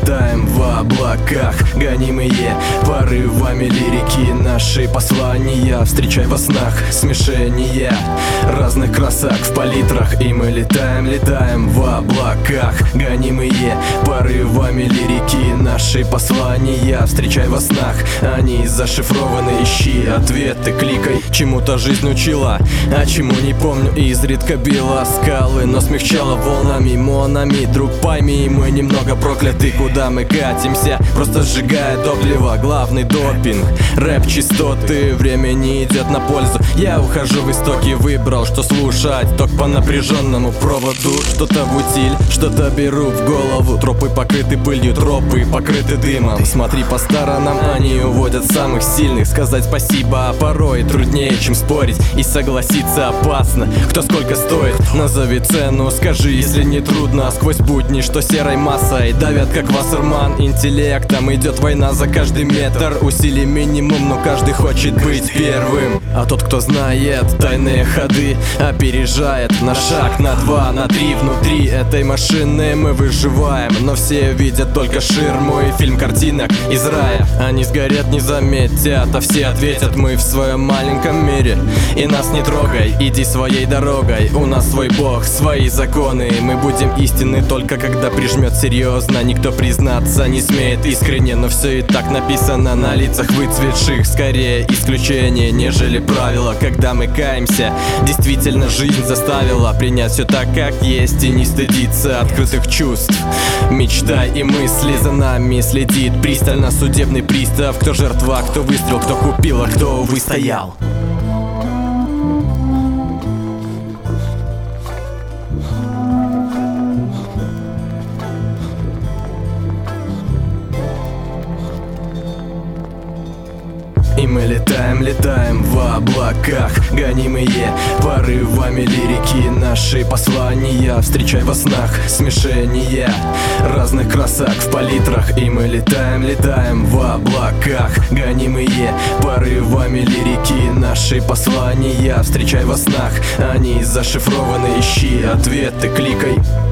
летаем в облаках, гонимые порывами лирики. Наши послания встречай во снах, смешение разных красок в палитрах. И мы летаем в облаках, гонимые порывами лирики. Наши послания встречай во снах, они зашифрованы, ищи ответы, кликай. Чему-то жизнь учила, а чему не помню. Изредка била скалы, но смягчала волнами, монами. Друг, пойми, мы немного прокляты. Куда мы катимся, просто сжигая топливо. Главный допинг, рэп-частоты, время не идет на пользу. Я ухожу в истоки, выбрал, что слушать. Ток по напряженному проводу, что-то в утиль, что-то беру в голову. Тропы покрыты пылью, тропы покрыты дымом. Смотри по сторонам, они уводят самых сильных. Сказать спасибо порой труднее, чем спорить. И согласиться опасно, кто сколько стоит. Назови цену, скажи, если не трудно. Сквозь будни, что серой массой давят, как Вассерман. Интеллектом идет война за каждый метр. Усилий минимум, но каждый хочет быть первым. А тот, кто знает тайные ходы, опережает на шаг, на два, на три. Внутри этой машины мы выживаем, но все видят только ширму и фильм картинок из рая. Они сгорят, не заметят, а все ответят: мы в своем маленьком мире, и нас не трогай, иди своей дорогой. У нас свой бог, свои законы. Мы будем истинны только когда прижмет серьезно. Никто признаться не смеет искренне, но все и так написано на лицах выцветших. Скорее исключение, нежели правило. Когда мы каемся, действительно жизнь заставила принять все так, как есть, и не стыдиться открытых чувств. Мечта и мысли за нами следит пристально судебный пристав. Кто жертва, кто выстрел, кто купил, а кто выстоял. И мы летаем в облаках, гонимые порывами лирики. Наши послания встречай во снах, смешение разных красок в палитрах. И мы летаем в облаках, гонимые порывами лирики. Наши послания встречай во снах, они зашифрованы, ищи ответы, кликай.